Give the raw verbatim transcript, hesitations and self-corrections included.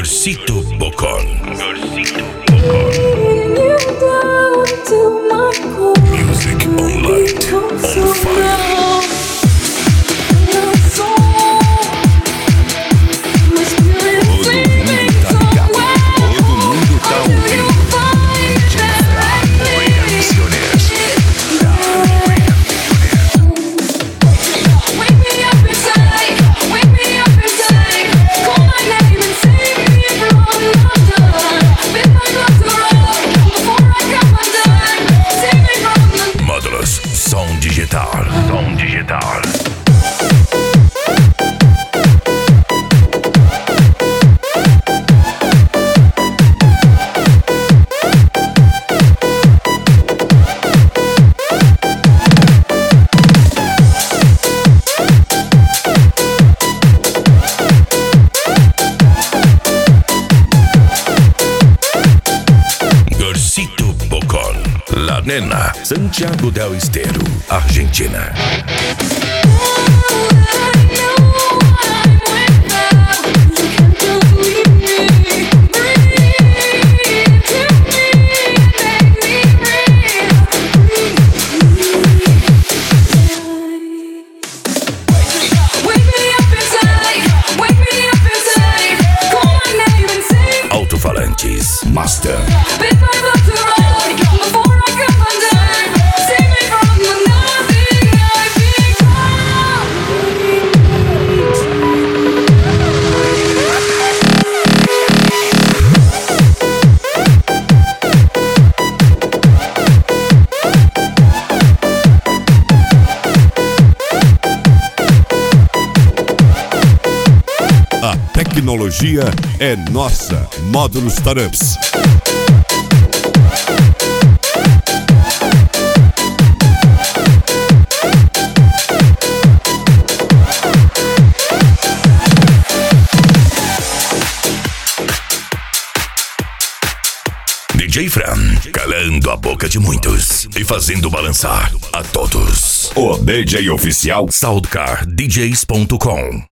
Gorcito Bocon. Gorcito Bocon. Music on light, on fire. Som digital, som digital. Gorcito Bocon, La Nena, Santiago del Estero, Argentina. Alto-falantes Master. A tecnologia é nossa. Módulo Startups. D J Fran, calando a boca de muitos e fazendo balançar a todos. O D J oficial Soundcar D Js ponto com.